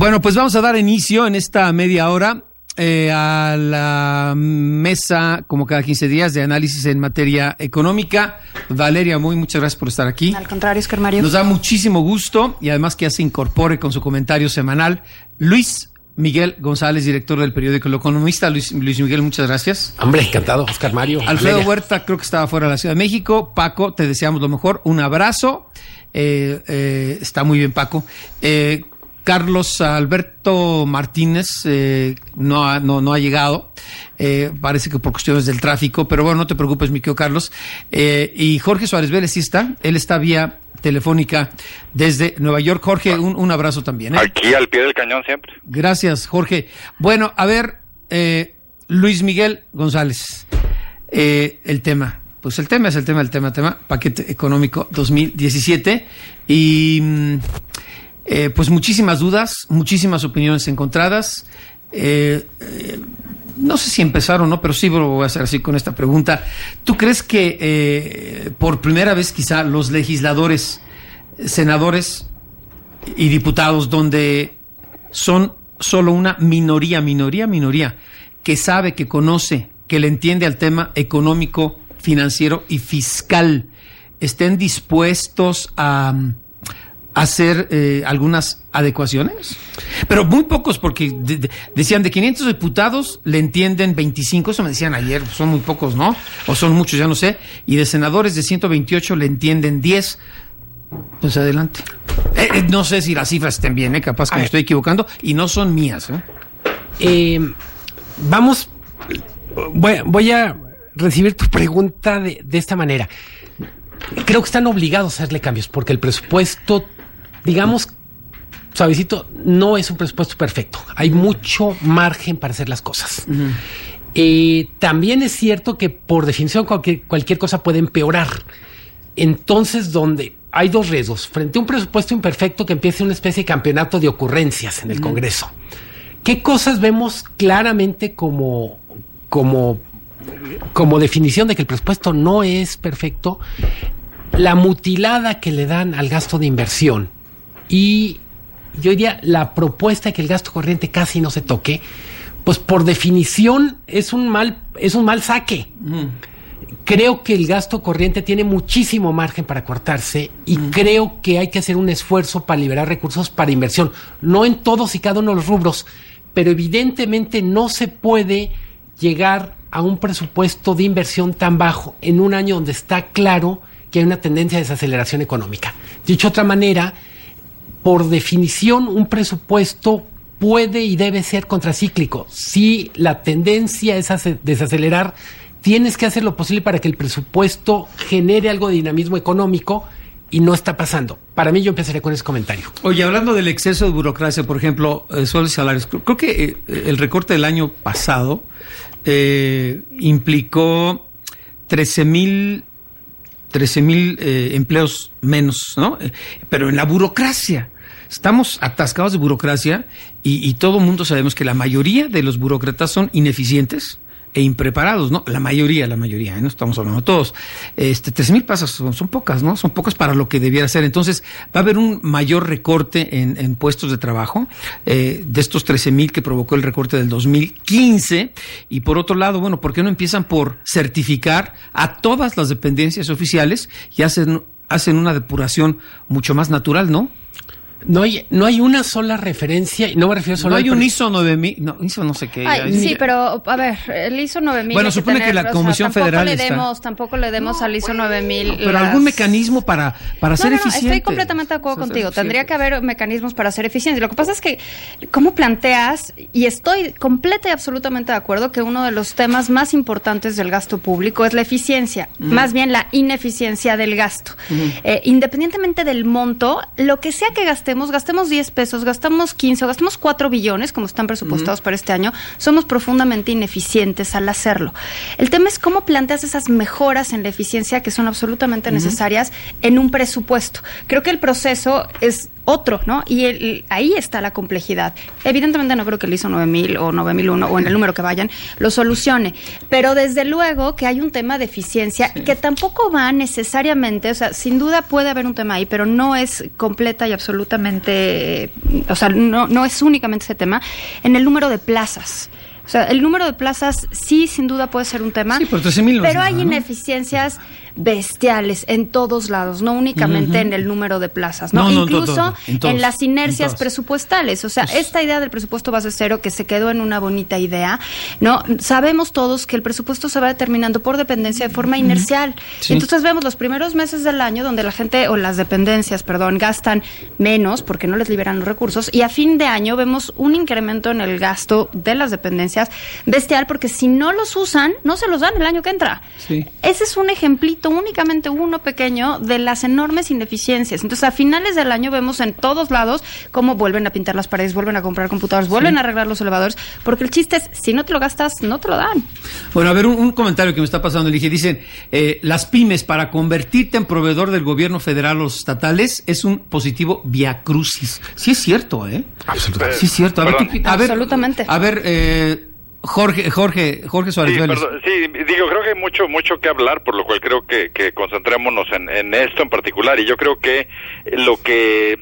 Bueno, pues vamos a dar inicio en esta media hora a la mesa, como cada 15 días, de análisis en materia económica. Valeria Muy, muchas gracias por estar aquí. Al contrario, Oscar Mario. Nos da muchísimo gusto y además que ya se incorpore con su comentario semanal Luis Miguel González, director del periódico El Economista. Luis Miguel, muchas gracias. Hombre, encantado, Oscar Mario. Alfredo Huerta, creo que estaba fuera de la Ciudad de México. Paco, te deseamos lo mejor. Un abrazo. Está muy bien, Paco. Carlos Alberto Martínez no ha llegado, parece que por cuestiones del tráfico, pero bueno, no te preocupes, mi querido Carlos. Y Jorge Suárez Vélez sí está, él está vía telefónica desde Nueva York. Jorge, un abrazo también. Aquí al pie del cañón siempre. Gracias, Jorge. Bueno, a ver, Luis Miguel González, el tema. Pues el tema es el tema, paquete económico 2017 y... pues muchísimas dudas, muchísimas opiniones encontradas. No sé si empezar o no, pero sí lo voy a hacer así con esta pregunta. ¿Tú crees que por primera vez quizá los legisladores, senadores y diputados, donde son solo una minoría, que sabe, que conoce, que le entiende al tema económico, financiero y fiscal, estén dispuestos a hacer algunas adecuaciones? Pero muy pocos, porque decían de 500 diputados le entienden 25, eso me decían ayer, son muy pocos, ¿no? O son muchos, ya no sé. Y de senadores de 128 le entienden 10. Pues adelante. No sé si las cifras estén bien, capaz que me estoy equivocando, y no son mías. Voy a recibir tu pregunta de esta manera. Creo que están obligados a hacerle cambios, porque el presupuesto, digamos, suavecito, no es un presupuesto perfecto. Hay mucho margen para hacer las cosas. Uh-huh. También es cierto que por definición cualquier cosa puede empeorar. Entonces, donde hay dos riesgos. Frente a un presupuesto imperfecto, que empiece una especie de campeonato de ocurrencias en el Congreso. ¿Qué cosas vemos claramente como definición de que el presupuesto no es perfecto? La mutilada que le dan al gasto de inversión y yo diría la propuesta de que el gasto corriente casi no se toque, pues por definición es un mal saque. Creo que el gasto corriente tiene muchísimo margen para cortarse y creo que hay que hacer un esfuerzo para liberar recursos para inversión, no en todos y cada uno de los rubros, pero evidentemente no se puede llegar a un presupuesto de inversión tan bajo en un año donde está claro que hay una tendencia de desaceleración económica. Dicho de otra manera, por definición, un presupuesto puede y debe ser contracíclico. Si la tendencia es desacelerar, tienes que hacer lo posible para que el presupuesto genere algo de dinamismo económico y no está pasando. Para mí, yo empezaré con ese comentario. Oye, hablando del exceso de burocracia, por ejemplo, sueldos y salarios, creo que el recorte del año pasado implicó 13,000 empleos menos, ¿no? Pero en la burocracia. Estamos atascados de burocracia y todo el mundo sabemos que la mayoría de los burócratas son ineficientes e impreparados, ¿no? La mayoría, no estamos hablando de todos. 13,000 pasas son pocas, ¿no? Son pocas para lo que debiera ser. Entonces, va a haber un mayor recorte en puestos de trabajo, de estos 13,000 que provocó el recorte del 2015. Y por otro lado, bueno, ¿por qué no empiezan por certificar a todas las dependencias oficiales y hacen una depuración mucho más natural, ¿no? No hay una sola referencia, y no me refiero solo no hay un ISO 9000, no, ISO no sé qué. Ay, sí, pero a ver, el ISO 9000. Bueno, supone que la Comisión Federal tampoco le demos al ISO 9000. Pero algún mecanismo para ser eficiente. Estoy completamente de acuerdo contigo. Tendría que haber mecanismos para ser eficientes. Lo que pasa es que, ¿cómo planteas? Y estoy completa y absolutamente de acuerdo que uno de los temas más importantes del gasto público es la eficiencia, más bien la ineficiencia del gasto. Independientemente del monto, lo que sea que gastemos 10 pesos, gastamos 15 o gastamos 4 billones, como están presupuestados para este año, somos profundamente ineficientes al hacerlo. El tema es cómo planteas esas mejoras en la eficiencia que son absolutamente necesarias en un presupuesto. Creo que el proceso es otro, ¿no? Y ahí está la complejidad. Evidentemente no creo que el ISO 9000 o 9001 o en el número que vayan lo solucione, pero desde luego que hay un tema de eficiencia que tampoco va necesariamente, o sea, sin duda puede haber un tema ahí, pero no es completa y absolutamente, o sea, no es únicamente ese tema, en el número de plazas. O sea, el número de plazas sí, sin duda puede ser un tema, sí, pero hay ineficiencias bestiales en todos lados, no únicamente en el número de plazas, ¿no? Incluso en las inercias presupuestales. O sea, esta idea del presupuesto base cero que se quedó en una bonita idea, ¿no? Sabemos todos que el presupuesto se va determinando por dependencia de forma inercial. Sí. Entonces vemos los primeros meses del año donde la gente, o las dependencias, gastan menos porque no les liberan los recursos, y a fin de año vemos un incremento en el gasto de las dependencias bestial, porque si no los usan, no se los dan el año que entra. Sí. Ese es un ejemplito, únicamente uno pequeño, de las enormes ineficiencias. Entonces, a finales del año vemos en todos lados cómo vuelven a pintar las paredes, vuelven a comprar computadores, vuelven a arreglar los elevadores, porque el chiste es, si no te lo gastas, no te lo dan. Bueno, a ver, un comentario que me está pasando, Ligia. Dicen, las pymes, para convertirte en proveedor del gobierno federal o estatales, es un positivo viacrucis. Sí es cierto, ¿eh? Absolutamente. Sí es cierto. Absolutamente. A ver, Jorge Suárez. Sí, digo, creo que hay mucho que hablar, por lo cual creo que concentrémonos en esto en particular. Y yo creo que lo que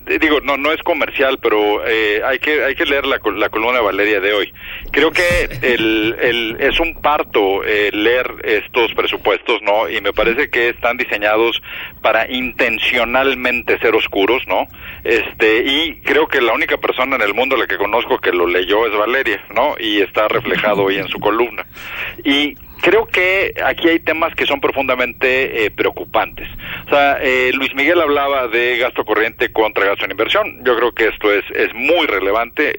no es comercial, pero hay que leer la columna de Valeria de hoy. Creo que es un parto leer estos presupuestos, ¿no? Y me parece que están diseñados para intencionalmente ser oscuros, ¿no? Y creo que la única persona en el mundo a la que conozco que lo leyó es Valeria, ¿no? Y está reflejado hoy en su columna. Y creo que aquí hay temas que son profundamente preocupantes. O sea, Luis Miguel hablaba de gasto corriente contra gasto en inversión. Yo creo que esto es muy relevante,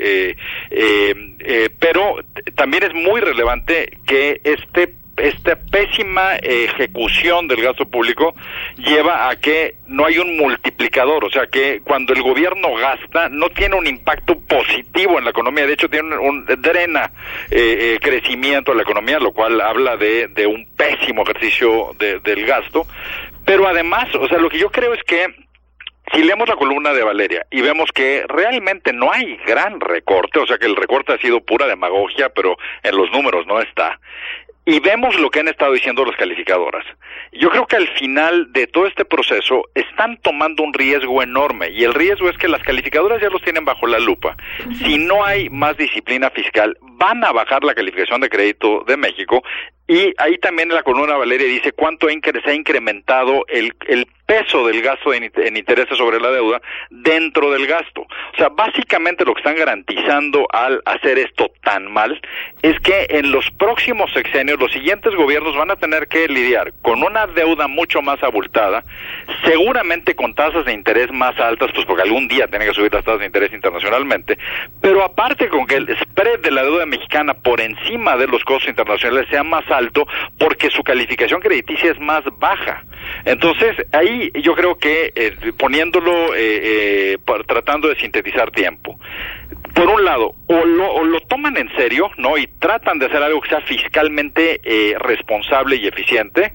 pero también es muy relevante que esta pésima ejecución del gasto público lleva a que no hay un multiplicador, o sea que cuando el gobierno gasta no tiene un impacto positivo en la economía, de hecho drena crecimiento a la economía, lo cual habla de un pésimo ejercicio del gasto, pero además, o sea, lo que yo creo es que si leemos la columna de Valeria y vemos que realmente no hay gran recorte, o sea que el recorte ha sido pura demagogia, pero en los números no está, y vemos lo que han estado diciendo las calificadoras, yo creo que al final de todo este proceso están tomando un riesgo enorme, y el riesgo es que las calificadoras ya los tienen bajo la lupa. Si no hay más disciplina fiscal, van a bajar la calificación de crédito de México, y ahí también en la columna Valeria dice cuánto se ha incrementado el peso del gasto en intereses sobre la deuda dentro del gasto. O sea, básicamente lo que están garantizando al hacer esto tan mal es que en los próximos sexenios los siguientes gobiernos van a tener que lidiar con una deuda mucho más abultada, seguramente con tasas de interés más altas, pues porque algún día tienen que subir las tasas de interés internacionalmente, pero aparte con que el spread de la deuda mexicana por encima de los costos internacionales sea más alto porque su calificación crediticia es más baja. Entonces, ahí yo creo que poniéndolo, tratando de sintetizar tiempo, por un lado, o lo toman en serio, ¿no? Y tratan de hacer algo que sea fiscalmente responsable y eficiente,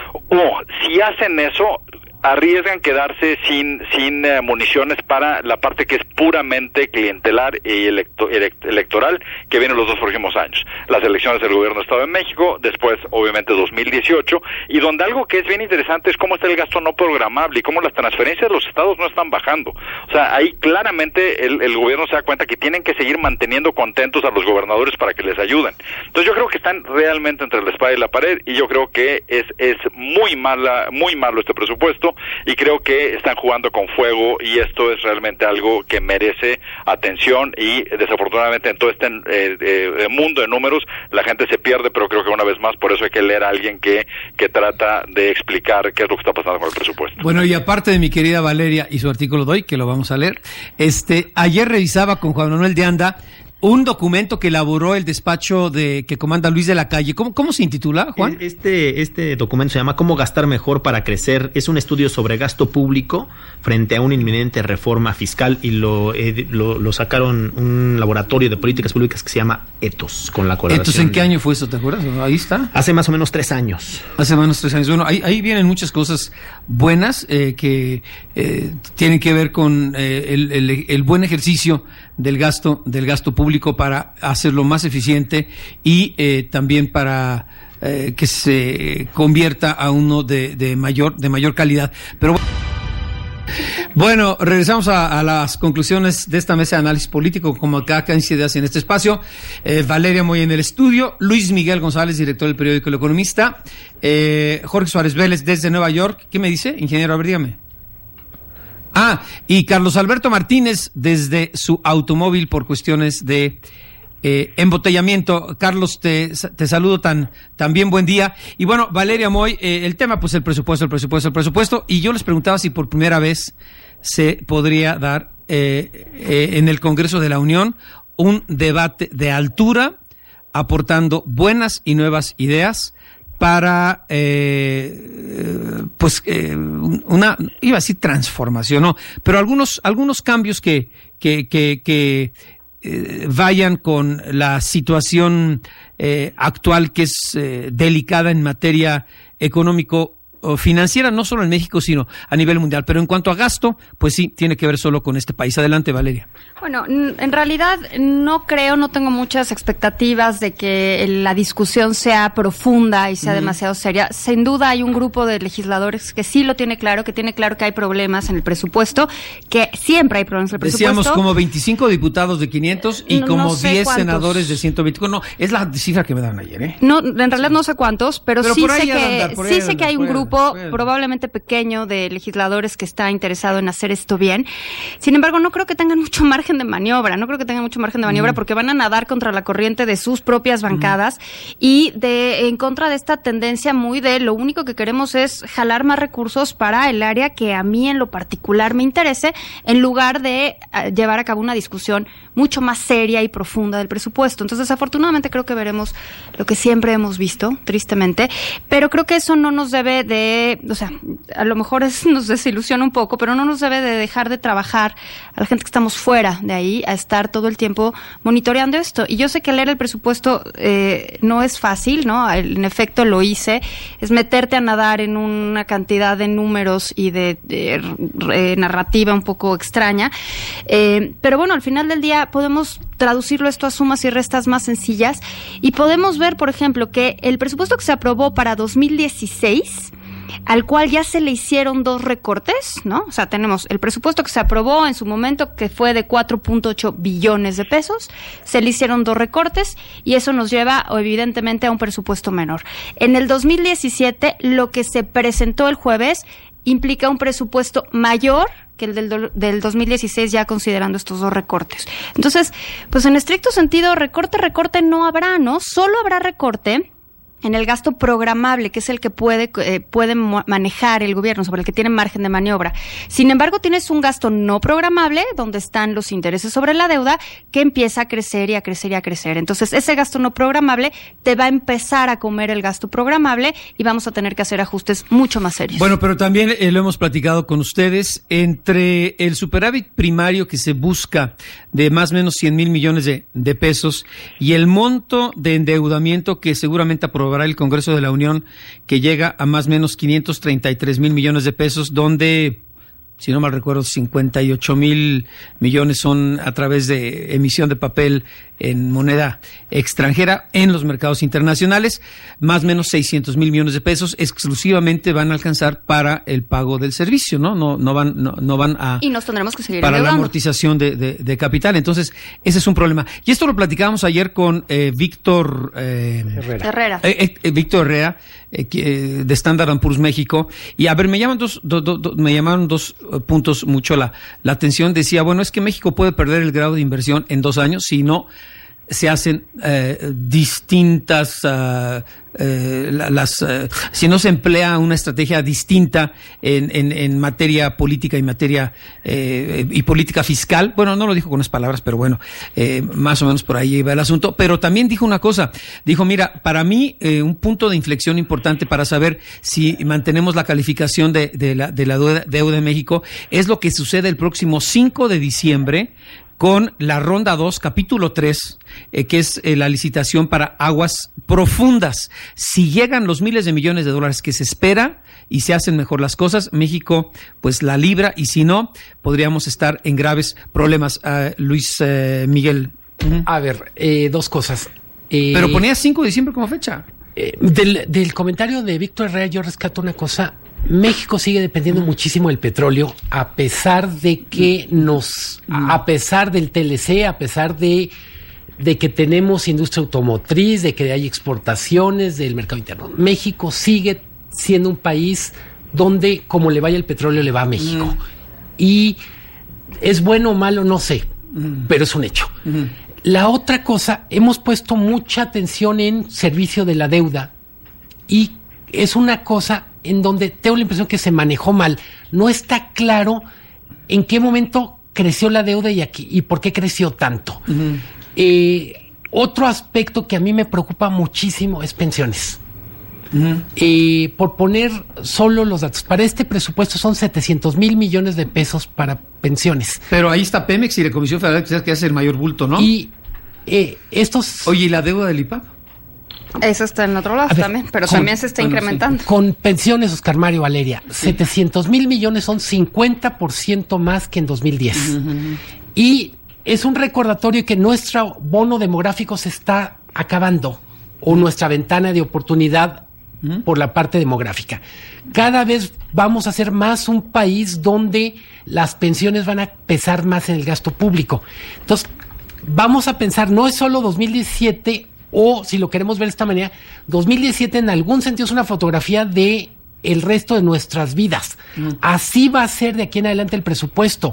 o si hacen eso, arriesgan quedarse sin municiones para la parte que es puramente clientelar y electoral que viene los 2 próximos años. Las elecciones del gobierno del Estado de México, después obviamente 2018, y donde algo que es bien interesante es cómo está el gasto no programable y cómo las transferencias de los estados no están bajando. O sea, ahí claramente el gobierno se da cuenta que tienen que seguir manteniendo contentos a los gobernadores para que les ayuden. Entonces yo creo que están realmente entre la espada y la pared, y yo creo que es muy malo este presupuesto, y creo que están jugando con fuego, y esto es realmente algo que merece atención, y desafortunadamente en todo este mundo de números la gente se pierde, pero creo que una vez más por eso hay que leer a alguien que trata de explicar qué es lo que está pasando con el presupuesto. Bueno, y aparte de mi querida Valeria y su artículo de hoy, que lo vamos a leer, ayer revisaba con Juan Manuel de Anda un documento que elaboró el despacho que comanda Luis de la Calle. ¿Cómo se intitula, Juan? Este documento se llama ¿Cómo gastar mejor para crecer? Es un estudio sobre gasto público frente a una inminente reforma fiscal y lo sacaron un laboratorio de políticas públicas que se llama Ethos, con la colaboración. ¿Ethos en qué año fue eso? ¿Te acuerdas? Ahí está. Hace más o menos 3 años. Hace más o menos 3 años. Bueno, ahí vienen muchas cosas buenas que tienen que ver con el buen ejercicio del gasto público para hacerlo más eficiente y también para que se convierta a uno de mayor calidad. Pero bueno, regresamos a las conclusiones de esta mesa de análisis político, como cada 15 días en este espacio. Valeria Moya en el estudio, Luis Miguel González, director del periódico El Economista, Jorge Suárez Vélez desde Nueva York. ¿Qué me dice, ingeniero? A ver, dígame. Y Carlos Alberto Martínez desde su automóvil por cuestiones de embotellamiento. Carlos, te saludo también, buen día. Y bueno, Valeria Moy, el tema, pues el presupuesto. Y yo les preguntaba si por primera vez se podría dar en el Congreso de la Unión un debate de altura, aportando buenas y nuevas ideas para una, iba a decir transformación, no, pero algunos cambios que vayan con la situación actual, que es delicada en materia económico o financiera, no solo en México, sino a nivel mundial. Pero en cuanto a gasto, pues sí, tiene que ver solo con este país. Adelante, Valeria. Bueno, en realidad no tengo muchas expectativas de que la discusión sea profunda y sea demasiado seria. Sin duda hay un grupo de legisladores que sí lo tiene claro, que hay problemas en el presupuesto, que siempre hay problemas en el presupuesto. Decíamos como 25 diputados de 500 y como 10 cuántos senadores de 124. No, es la cifra que me dan ayer, ¿eh? No, en realidad no sé cuántos, pero sí sé que hay un grupo probablemente pequeño de legisladores que está interesado en hacer esto bien. Sin embargo, no creo que tengan mucho margen de maniobra, porque van a nadar contra la corriente de sus propias bancadas y en contra de esta tendencia muy de lo único que queremos es jalar más recursos para el área que a mí en lo particular me interese, en lugar de llevar a cabo una discusión mucho más seria y profunda del presupuesto. Entonces, desafortunadamente creo que veremos lo que siempre hemos visto, tristemente, pero creo que eso no nos debe a lo mejor nos desilusiona un poco, pero no nos debe de dejar de trabajar a la gente que estamos fuera de ahí, a estar todo el tiempo monitoreando esto. Y yo sé que leer el presupuesto no es fácil, ¿no? En efecto lo hice, es meterte a nadar en una cantidad de números y de narrativa un poco extraña, pero bueno, al final del día podemos traducirlo esto a sumas y restas más sencillas y podemos ver, por ejemplo, que el presupuesto que se aprobó para 2016, al cual ya se le hicieron 2 recortes, ¿no? O sea, tenemos el presupuesto que se aprobó en su momento, que fue de 4.8 billones de pesos, se le hicieron 2 recortes y eso nos lleva, evidentemente, a un presupuesto menor. En el 2017, lo que se presentó el jueves implica un presupuesto mayor que el del 2016, ya considerando estos 2 recortes. Entonces, pues en estricto sentido, recorte no habrá, ¿no? Solo habrá recorte en el gasto programable, que es el que puede manejar el gobierno, sobre el que tiene margen de maniobra. Sin embargo, tienes un gasto no programable, donde están los intereses sobre la deuda, que empieza a crecer y a crecer y a crecer. Entonces, ese gasto no programable te va a empezar a comer el gasto programable y vamos a tener que hacer ajustes mucho más serios. Bueno, pero también lo hemos platicado con ustedes, entre el superávit primario que se busca de más o menos 100,000 millones de pesos y el monto de endeudamiento que seguramente aprobará el Congreso de la Unión, que llega a más o menos 533,000 millones de pesos, donde, si no mal recuerdo, 58,000 millones son a través de emisión de papel en moneda extranjera en los mercados internacionales, más o menos 600,000 millones de pesos exclusivamente van a alcanzar para el pago del servicio, ¿no? No van a... Y nos tendremos que seguir para endeudando. La amortización de capital. Entonces, ese es un problema. Y esto lo platicábamos ayer con Víctor Herrera. Víctor Herrera, de Standard & Poor's México. Y a ver, me llamaron dos puntos mucho la atención. Decía, bueno, es que México puede perder el grado de inversión en 2 años si no se hacen distintas, si no se emplea una estrategia distinta en materia política y materia y política fiscal. Bueno, no lo dijo con esas palabras, pero bueno, más o menos por ahí iba el asunto. Pero también dijo una cosa, dijo, mira, para mí un punto de inflexión importante para saber si mantenemos la calificación de la deuda de México es lo que sucede el próximo 5 de diciembre con la ronda 2, capítulo 3, que es la licitación para aguas profundas. Si llegan los miles de millones de dólares que se espera y se hacen mejor las cosas, México pues la libra, y si no, podríamos estar en graves problemas. Luis Miguel. A ver, dos cosas. Pero ponía 5 de diciembre como fecha. Del comentario de Víctor Herrera yo rescato una cosa. México sigue dependiendo muchísimo del petróleo, a pesar de que a pesar del TLC, a pesar de que tenemos industria automotriz, de que hay exportaciones del mercado interno. México sigue siendo un país donde como le vaya el petróleo le va a México. Y es bueno o malo, no sé, pero es un hecho. La otra cosa, hemos puesto mucha atención en servicio de la deuda y es una cosa en donde tengo la impresión que se manejó mal. No está claro en qué momento creció la deuda y por qué creció tanto. Otro aspecto que a mí me preocupa muchísimo es pensiones. Por poner solo los datos, para este presupuesto son 700,000 millones de pesos para pensiones. Pero ahí está Pemex y la Comisión Federal que hace el mayor bulto, ¿no? Y estos... Oye, ¿y la deuda del IPAP? Eso está en otro lado también, pero también se está incrementando. Sí. Con pensiones, Oscar Mario Valeria, 700,000 millones son 50% más que en 2010. Y es un recordatorio que nuestro bono demográfico se está acabando, o nuestra ventana de oportunidad por la parte demográfica. Cada vez vamos a ser más un país donde las pensiones van a pesar más en el gasto público. Entonces, vamos a pensar, no es solo 2017, o si lo queremos ver de esta manera, 2017 en algún sentido es una fotografía de el resto de nuestras vidas. Así va a ser de aquí en adelante el presupuesto,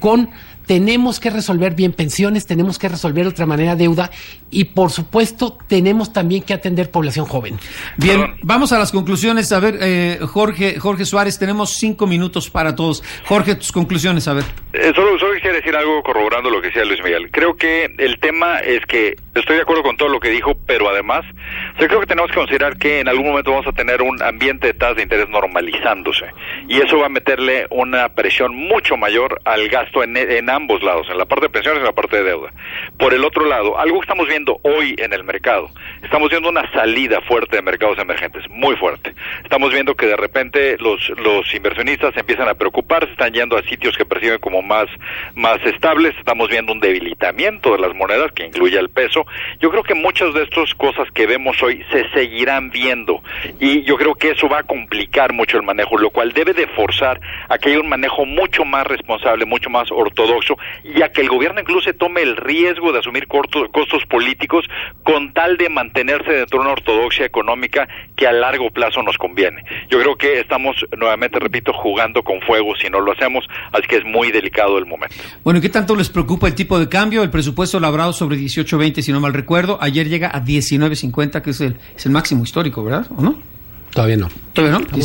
tenemos que resolver bien pensiones, tenemos que resolver de otra manera deuda y por supuesto tenemos también que atender población joven. Bien, vamos a las conclusiones. A ver, Jorge Suárez, tenemos 5 minutos para todos. Jorge, tus conclusiones, a ver. Solo quisiera decir algo corroborando lo que decía Luis Miguel. Creo que el tema es que estoy de acuerdo con todo lo que dijo, pero además creo que tenemos que considerar que en algún momento vamos a tener un ambiente de tasas de interés normalizándose y eso va a meterle una presión mucho mayor al gasto en ambos lados, en la parte de pensiones y en la parte de deuda. Por el otro lado, algo que estamos viendo hoy en el mercado, estamos viendo una salida fuerte de mercados emergentes, muy fuerte. Estamos viendo que de repente los inversionistas se empiezan a preocupar, se están yendo a sitios que perciben como más estables, estamos viendo un debilitamiento de las monedas que incluye el peso. Yo creo que muchas de estas cosas que vemos hoy se seguirán viendo y yo creo que eso va a complicar mucho el manejo, lo cual debe de forzar a que haya un manejo mucho más responsable, mucho más ortodoxo, y a que el gobierno incluso tome el riesgo de asumir costos políticos con tal de mantenerse dentro de una ortodoxia económica que a largo plazo nos conviene. Yo creo que estamos, nuevamente repito, jugando con fuego si no lo hacemos, así que es muy delicado el momento. Bueno, ¿qué tanto les preocupa el tipo de cambio? El presupuesto elaborado sobre 18.20, si no mal recuerdo, ayer llega a 19.50, que es el máximo histórico, ¿verdad? ¿O no? Todavía no. Todavía no.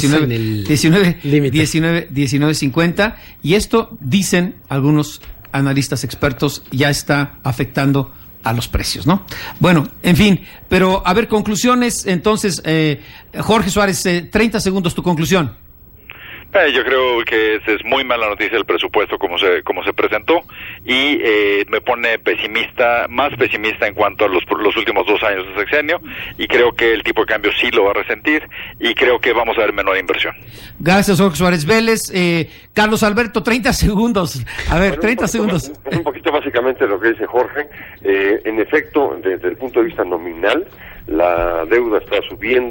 19.50. Y esto, dicen algunos analistas expertos, ya está afectando a los precios, ¿no? Bueno, en fin, pero a ver, conclusiones. Entonces, Jorge Suárez, 30 segundos, tu conclusión. Yo creo que es muy mala noticia el presupuesto como se presentó y me pone más pesimista en cuanto a los últimos 2 años de sexenio y creo que el tipo de cambio sí lo va a resentir y creo que vamos a ver menor inversión. Gracias, Jorge Suárez Vélez. Carlos Alberto, 30 segundos. A ver, 30 segundos. Un poquito básicamente lo que dice Jorge. En efecto, desde el punto de vista nominal, la deuda está subiendo.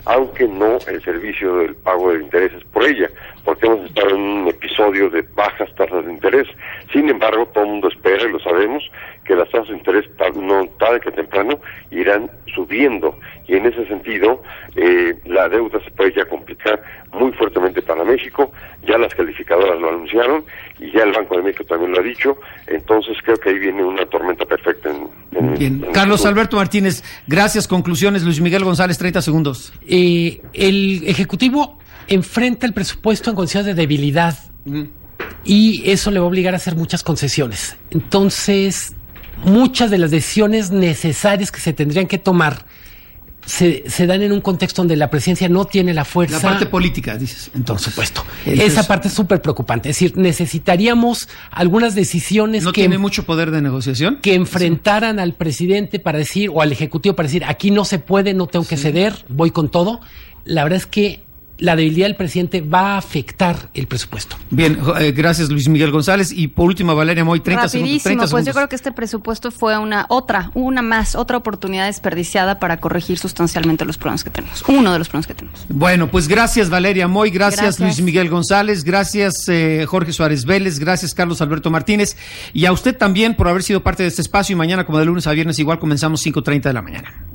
aunque no el servicio del pago de intereses por ella, porque hemos estado en un episodio de bajas tasas de interés. Sin embargo, todo el mundo espera, y lo sabemos, que las tasas de interés tarde que temprano irán subiendo, y en ese sentido la deuda se puede ya complicar muy fuertemente para México. Ya las calificadoras lo anunciaron y ya el Banco de México también lo ha dicho. Entonces creo que ahí viene una tormenta perfecta Bien. Carlos Alberto Martínez, gracias. Conclusiones. Luis Miguel González, 30 segundos. El Ejecutivo enfrenta el presupuesto en condiciones de debilidad y eso le va a obligar a hacer muchas concesiones. Entonces, muchas de las decisiones necesarias que se tendrían que tomar se dan en un contexto donde la presidencia no tiene la fuerza. La parte política, dices. Entonces, por supuesto. Esa parte es súper preocupante. Es decir, necesitaríamos algunas decisiones ¿No tiene mucho poder de negociación? Que enfrentaran al presidente para decir, o al Ejecutivo para decir, aquí no se puede, no tengo que ceder, voy con todo. La verdad es que la debilidad del presidente va a afectar el presupuesto. Bien, gracias Luis Miguel González. Y por último, Valeria Moy, 30 segundos. 30 pues segundos. Yo creo que este presupuesto fue otra oportunidad desperdiciada para corregir sustancialmente los problemas que tenemos. Uno de los problemas que tenemos. Bueno, pues gracias Valeria Moy, gracias Luis Miguel González, gracias Jorge Suárez Vélez, gracias Carlos Alberto Martínez, y a usted también por haber sido parte de este espacio. Y mañana, como de lunes a viernes, igual comenzamos 5:30 de la mañana.